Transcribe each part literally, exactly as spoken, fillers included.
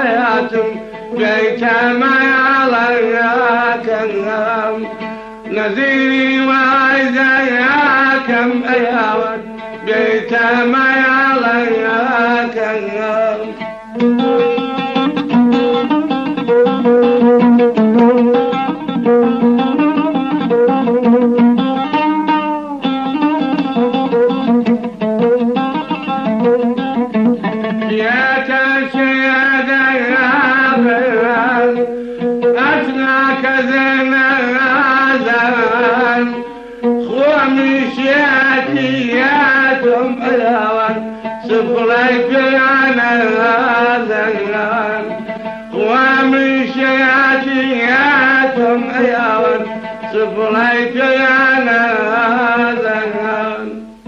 حياتهم بيت ما يعلقكم نذيري وعزياكم أياوان بيت ما يعلقكم صفريت أنا ذنان ومن شياتياتهم أيوان صفريت أنا ذنان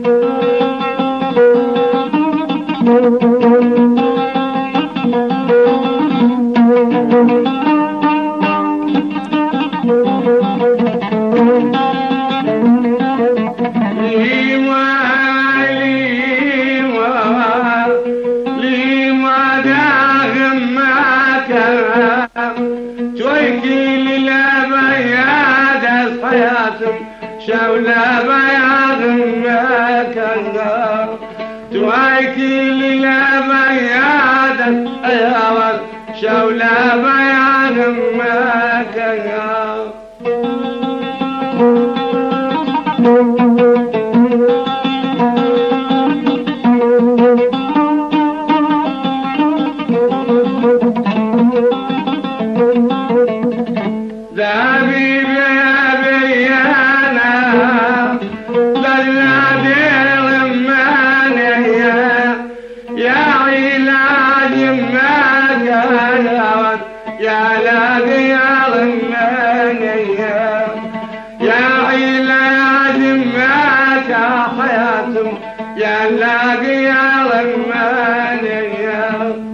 شولا بياض ما كان توايكي للا بياض أيوان شولا بياض ما كان يا لاقي المانية يا علاج مات حياتهم يا لاقي المانية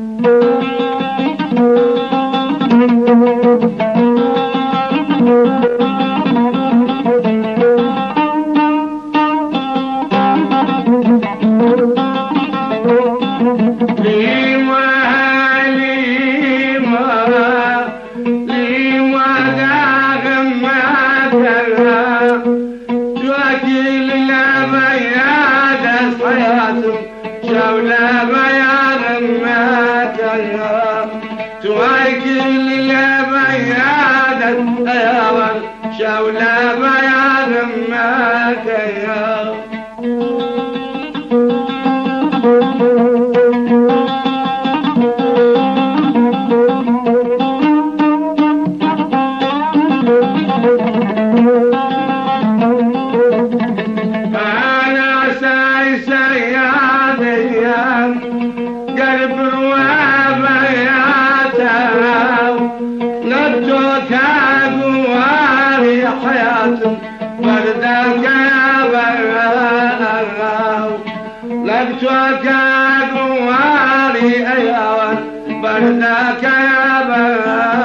شولا بياض ما كان تواكل يا بياض أيوان شولا بياض ما كان قلب وبياته نبتك أقواري حياته بردك يا بياته نبتك أقواري أيوان بردك يا بياته